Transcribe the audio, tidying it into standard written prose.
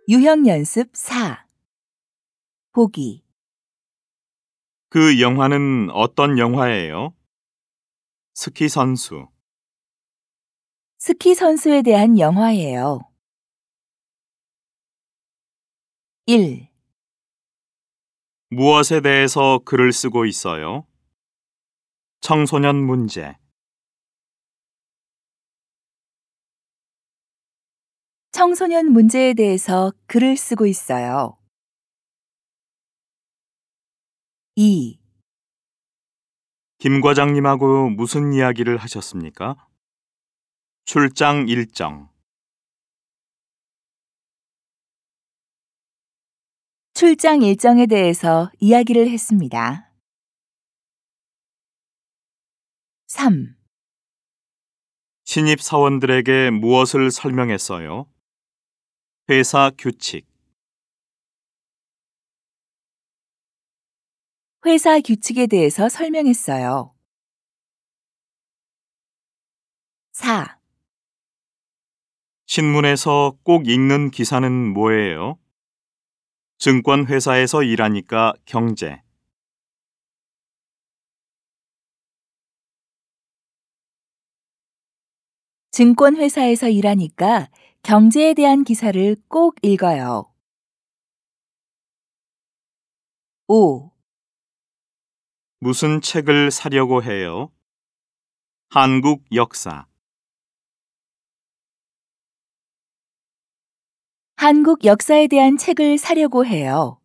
유형 연습 4. 보기. 그 영화는 어떤 영화예요? 스키 선수. 스키 선수에 대한 영화예요. 1. 무엇에 대해서 글을 쓰고 있어요? 청소년 문제. 청소년 문제에 대해서 글을 쓰고 있어요. 2. 김 과장님하고 무슨 이야기를 하셨습니까? 출장 일정. 출장 일정에 대해서 이야기를 했습니다. 3. 신입 사원들에게 무엇을 설명했어요? 회사 규칙. 회사 규칙에 대해서 설명했어요. 4. 신문에서 꼭 읽는 기사는 뭐예요? 증권회사에서 일하니까 경제. 증권회사에서 일하니까 경제에 대한 기사를 꼭 읽어요. 5. 무슨 책을 사려고 해요? 한국 역사. 한국 역사에 대한 책을 사려고 해요.